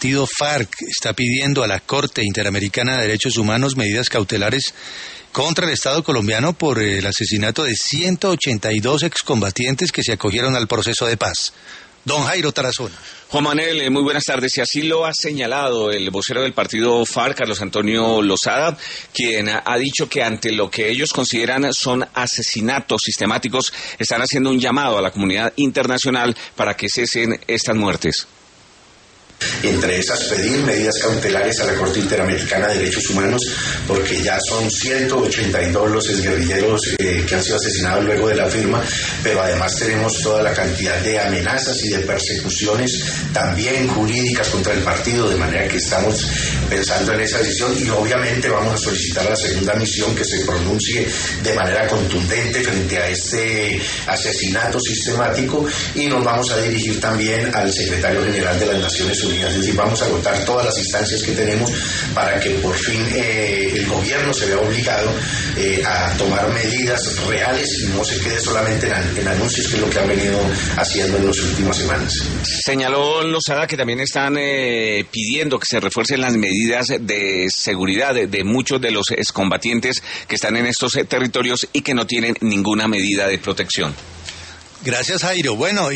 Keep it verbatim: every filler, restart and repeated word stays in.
partido FARC está pidiendo a la Corte Interamericana de Derechos Humanos medidas cautelares contra el Estado colombiano por el asesinato de ciento ochenta y dos excombatientes que se acogieron al proceso de paz. Don Jairo Tarazona. Juan Manuel, muy buenas tardes. Y así lo ha señalado el vocero del partido FARC, Carlos Antonio Lozada, quien ha dicho que ante lo que ellos consideran son asesinatos sistemáticos, están haciendo un llamado a la comunidad internacional para que cesen estas muertes. Entre esas, pedir medidas cautelares a la Corte Interamericana de Derechos Humanos, porque ya son ciento ochenta y dos los exguerrilleros eh, que han sido asesinados luego de la firma, pero además tenemos toda la cantidad de amenazas y de persecuciones también jurídicas contra el partido, de manera que estamos pensando en esa decisión y obviamente vamos a solicitar a la segunda misión que se pronuncie de manera contundente frente a este asesinato sistemático y nos vamos a dirigir también al secretario general de las Naciones Unidas. Es decir, vamos a agotar todas las instancias que tenemos para que por fin eh, el gobierno se vea obligado eh, a tomar medidas reales y no se quede solamente en, en anuncios, que es lo que han venido haciendo en las últimas semanas. Señaló Lozada que también están eh, pidiendo que se refuercen las medidas de seguridad de, de muchos de los excombatientes que están en estos eh, territorios y que no tienen ninguna medida de protección. Gracias, Jairo. Bueno.